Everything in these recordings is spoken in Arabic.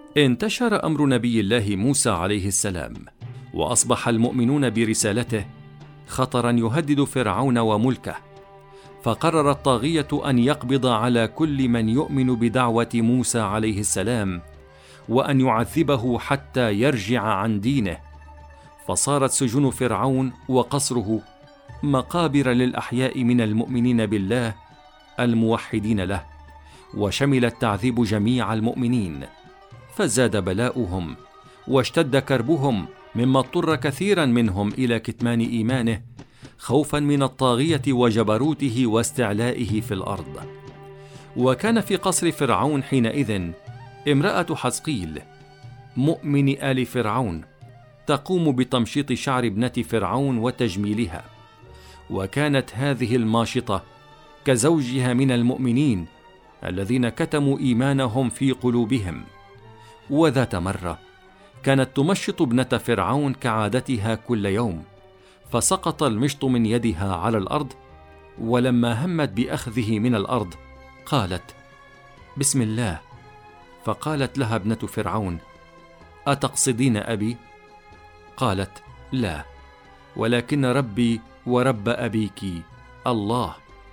انتشر أمر نبي الله موسى عليه السلام، وأصبح المؤمنون برسالته خطرا يهدد فرعون وملكه، فقرر الطاغية أن يقبض على كل من يؤمن بدعوة موسى عليه السلام، وأن يعذبه حتى يرجع عن دينه. فصارت سجون فرعون وقصره مقابر للأحياء من المؤمنين بالله الموحدين له، وشمل التعذيب جميع المؤمنين، فزاد بلاؤهم واشتد كربهم، مما اضطر كثيرا منهم إلى كتمان إيمانه خوفا من الطاغية وجبروته واستعلائه في الأرض. وكان في قصر فرعون حينئذ امرأة حزقيل مؤمن آل فرعون تقوم بتمشيط شعر ابنة فرعون وتجميلها، وكانت هذه الماشطة كزوجها من المؤمنين الذين كتموا إيمانهم في قلوبهم. وذات مرة كانت تمشط ابنة فرعون كعادتها كل يوم، فسقط المشط من يدها على الأرض، ولما همت بأخذه من الأرض قالت: بسم الله. فقالت لها ابنة فرعون: أتقصدين أبي؟ قالت: لا، ولكن ربي ورب أبيك الله.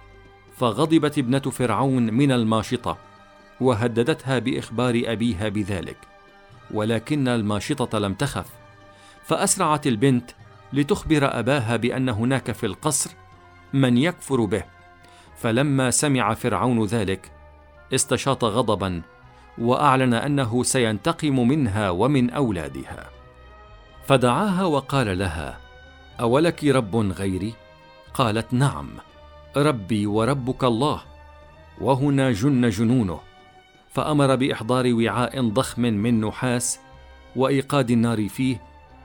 فغضبت ابنة فرعون من الماشطة وهددتها بإخبار أبيها بذلك، ولكن الماشطة لم تخف، فأسرعت البنت لتخبر أباها بأن هناك في القصر من يكفر به. فلما سمع فرعون ذلك استشاط غضبا، وأعلن أنه سينتقم منها ومن أولادها، فدعاها وقال لها: أولك رب غيري؟ قالت: نعم، ربي وربك الله. وهنا جن جنونه، فأمر بإحضار وعاء ضخم من نحاس وإيقاد النار فيه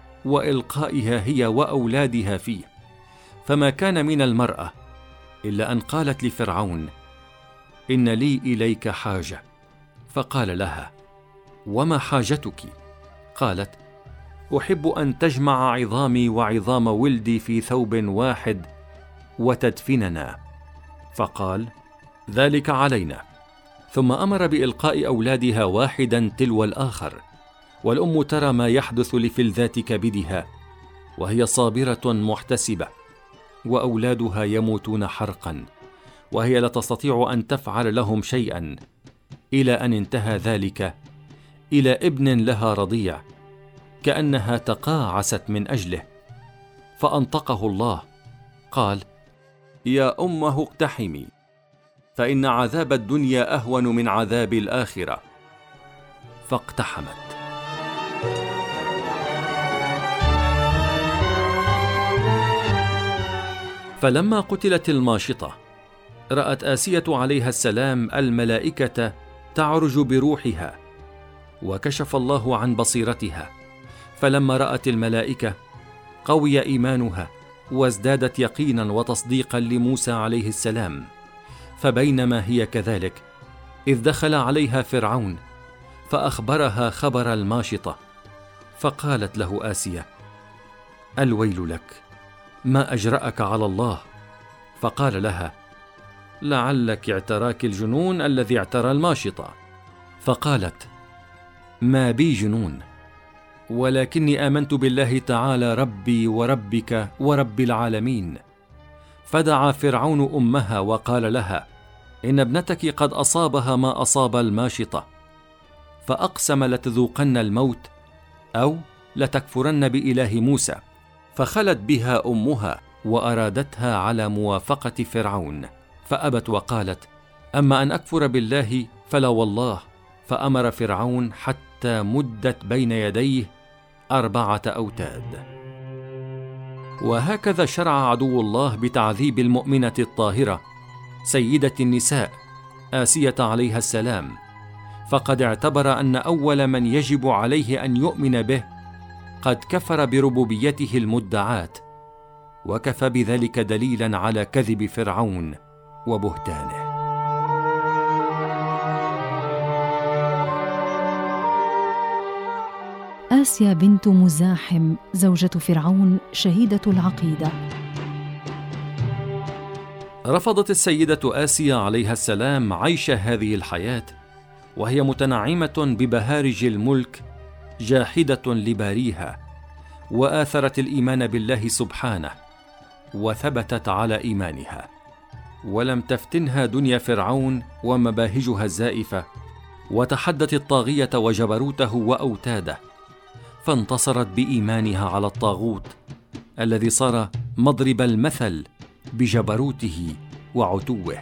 وإلقائها هي وأولادها فيه، فما كان من المرأة إلا أن قالت لفرعون: إن لي إليك حاجة. فقال لها: وما حاجتك؟ قالت: أحب أن تجمع عظامي وعظام ولدي في ثوب واحد وتدفننا. فقال: ذلك علينا. ثم أمر بإلقاء أولادها واحدا تلو الآخر، والأم ترى ما يحدث لفلذات كبدها وهي صابرة محتسبة، وأولادها يموتون حرقا وهي لا تستطيع أن تفعل لهم شيئا، إلى أن انتهى ذلك إلى ابن لها رضيع كأنها تقاعست من أجله، فأنطقه الله قال: يا أمه اقتحمي، فإن عذاب الدنيا أهون من عذاب الآخرة. فاقتحمت. فلما قتلت الماشطة رأت آسية عليها السلام الملائكة تعرج بروحها، وكشف الله عن بصيرتها، فلما رأت الملائكة قوي إيمانها وازدادت يقينا وتصديقا لموسى عليه السلام. فبينما هي كذلك إذ دخل عليها فرعون فأخبرها خبر الماشطة، فقالت له آسية: الويل لك، ما أجرأك على الله؟ فقال لها: لعلك اعتراك الجنون الذي اعترى الماشطة. فقالت: ما بي جنون، ولكني آمنت بالله تعالى ربي وربك ورب العالمين. فدعا فرعون أمها وقال لها: إن ابنتك قد أصابها ما أصاب الماشطة، فأقسم لتذوقن الموت أو لتكفرن بإله موسى. فخلت بها أمها وأرادتها على موافقة فرعون، فأبت وقالت: أما أن أكفر بالله فلا والله. فأمر فرعون حتى مدت بين يديه 4 أوتاد. وهكذا شرع عدو الله بتعذيب المؤمنة الطاهرة سيدة النساء آسية عليها السلام، فقد اعتبر أن أول من يجب عليه أن يؤمن به قد كفر بربوبيته المدعاة، وكفى بذلك دليلا على كذب فرعون وبهتانه. آسيا بنت مزاحم زوجة فرعون شهيدة العقيدة. رفضت السيدة آسيا عليها السلام عيش هذه الحياة، وهي متنعمة ببهارج الملك، جاحدة لباريها، وآثرت الإيمان بالله سبحانه وثبتت على إيمانها، ولم تفتنها دنيا فرعون ومباهجها الزائفة، وتحدت الطاغية وجبروته وأوتاده، فانتصرت بإيمانها على الطاغوت الذي صار مضرب المثل بجبروته وعتوه.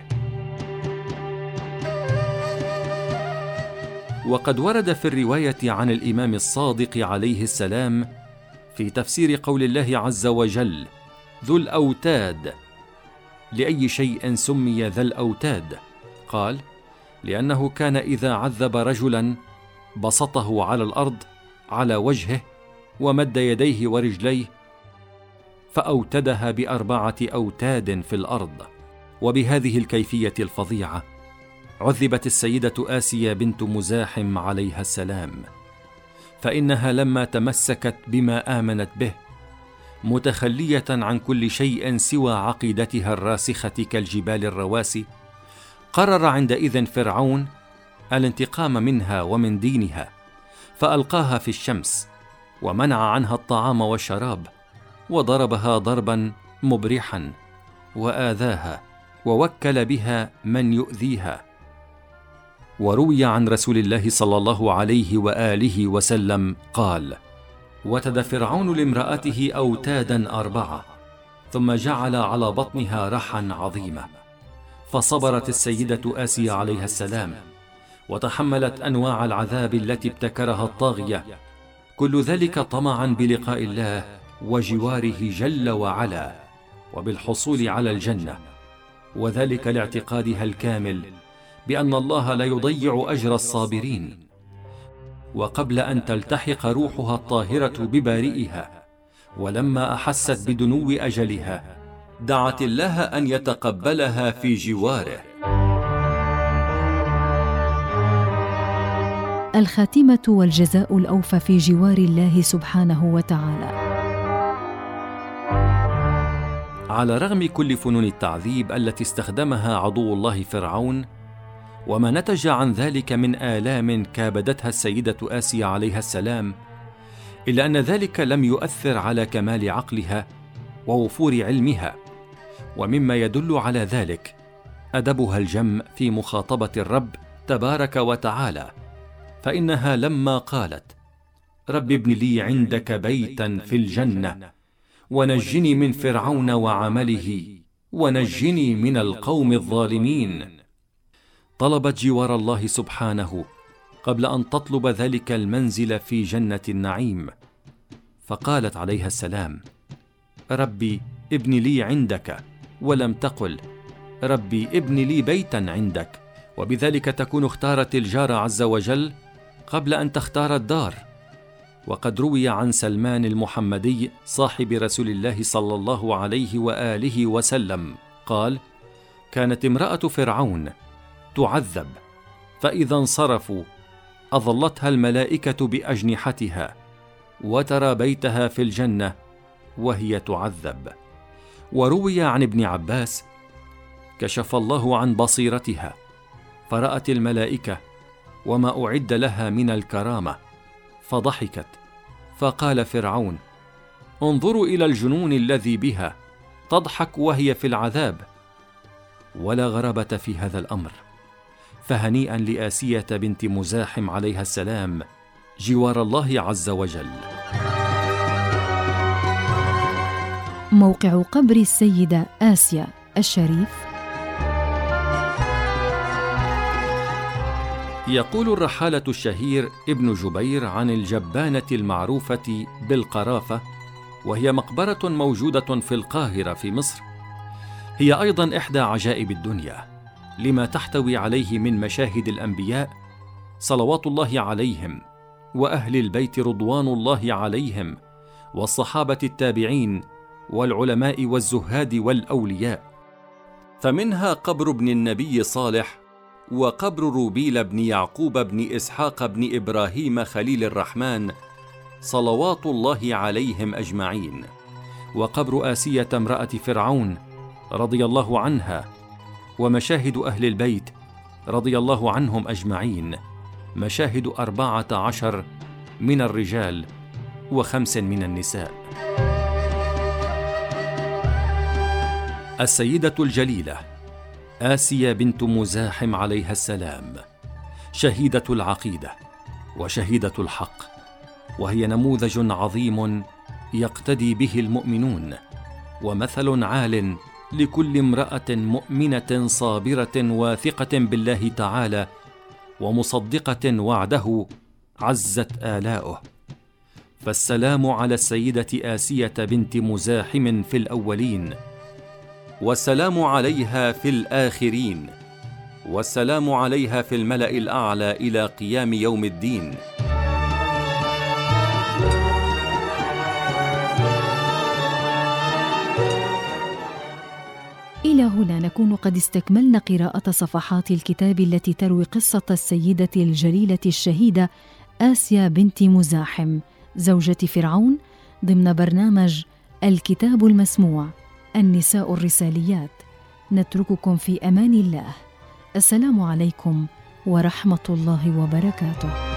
وقد ورد في الرواية عن الإمام الصادق عليه السلام في تفسير قول الله عز وجل: ذو الأوتاد، لأي شيء سمي ذا الأوتاد؟ قال: لأنه كان إذا عذب رجلا بسطه على الأرض على وجهه ومد يديه ورجليه فأوتدها ب4 أوتاد في الأرض. وبهذه الكيفية الفظيعة عذبت السيدة آسيا بنت مزاحم عليها السلام، فإنها لما تمسكت بما آمنت به متخلية عن كل شيء سوى عقيدتها الراسخة كالجبال الرواسي، قرر عندئذ فرعون الانتقام منها ومن دينها، فألقاها في الشمس ومنع عنها الطعام والشراب، وضربها ضربا مبرحا وآذاها، ووكل بها من يؤذيها. وروي عن رسول الله صلى الله عليه وآله وسلم قال: وتد فرعون لامرأته أوتادا 4 ثم جعل على بطنها رحا عظيمة، فصبرت السيدة آسيا عليها السلام وتحملت أنواع العذاب التي ابتكرها الطاغية، كل ذلك طمعا بلقاء الله وجواره جل وعلا وبالحصول على الجنة، وذلك لاعتقادها الكامل بأن الله لا يضيع أجر الصابرين. وقبل أن تلتحق روحها الطاهرة ببارئها، ولما أحست بدنو أجلها، دعت الله أن يتقبلها في جواره. الخاتمة والجزاء الأوفى في جوار الله سبحانه وتعالى. على رغم كل فنون التعذيب التي استخدمها عدو الله فرعون، وما نتج عن ذلك من آلام كابدتها السيدة آسيا عليها السلام، إلا أن ذلك لم يؤثر على كمال عقلها ووفور علمها. ومما يدل على ذلك أدبها الجم في مخاطبة الرب تبارك وتعالى، فإنها لما قالت: رب ابن لي عندك بيتا في الجنة ونجني من فرعون وعمله ونجني من القوم الظالمين، طلبت جوار الله سبحانه قبل أن تطلب ذلك المنزل في جنة النعيم، فقالت عليها السلام: ربي ابن لي عندك، ولم تقل ربي ابن لي بيتا عندك، وبذلك تكون اختارت الجار عز وجل قبل أن تختار الدار. وقد روي عن سلمان المحمدي صاحب رسول الله صلى الله عليه وآله وسلم قال: كانت امرأة فرعون تعذب، فإذا انصرفوا أظلتها الملائكة بأجنحتها وترى بيتها في الجنة وهي تعذب. وروي عن ابن عباس: كشف الله عن بصيرتها فرأت الملائكة وما أعد لها من الكرامة، فضحكت، فقال فرعون: انظروا إلى الجنون الذي بها، تضحك وهي في العذاب. ولا غرابة في هذا الأمر، فهنيئا لآسية بنت مزاحم عليها السلام جوار الله عز وجل. موقع قبر السيدة آسيا الشريف. يقول الرحالة الشهير ابن جبير عن الجبانة المعروفة بالقرافة، وهي مقبرة موجودة في القاهرة في مصر، هي أيضا إحدى عجائب الدنيا، لما تحتوي عليه من مشاهد الأنبياء صلوات الله عليهم، وأهل البيت رضوان الله عليهم، والصحابة التابعين، والعلماء والزهاد والأولياء. فمنها قبر ابن النبي صالح، وقبر روبيل بن يعقوب بن إسحاق بن إبراهيم خليل الرحمن صلوات الله عليهم أجمعين، وقبر آسية امرأة فرعون رضي الله عنها، ومشاهد أهل البيت رضي الله عنهم أجمعين، مشاهد 14 من الرجال و5 من النساء. السيدة الجليلة آسيا بنت مزاحم عليها السلام، شهيدة العقيدة وشهيدة الحق، وهي نموذج عظيم يقتدي به المؤمنون، ومثل عال لكل امرأة مؤمنة صابرة واثقة بالله تعالى ومصدقة وعده عزت آلاؤه. فالسلام على السيدة آسية بنت مزاحم في الأولين، والسلام عليها في الآخرين، والسلام عليها في الملأ الأعلى إلى قيام يوم الدين. إلى هنا نكون قد استكملنا قراءة صفحات الكتاب التي تروي قصة السيدة الجليلة الشهيدة آسيا بنت مزاحم زوجة فرعون ضمن برنامج الكتاب المسموع النساء الرساليات. نترككم في أمان الله. السلام عليكم ورحمة الله وبركاته.